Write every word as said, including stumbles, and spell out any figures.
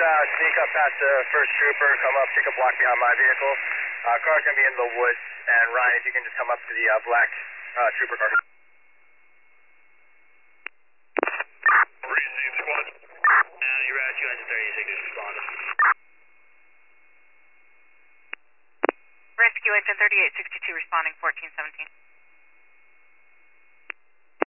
uh, sneak up past the first trooper, come up, take a block behind my vehicle. Uh, car's going to be in the woods, and Ryan, if you can just come up to the uh, black uh, trooper car. Receive squad. Uh, you're at two thirty-six is responding. Rescue agent thirty-eight sixty-two responding fourteen seventeen.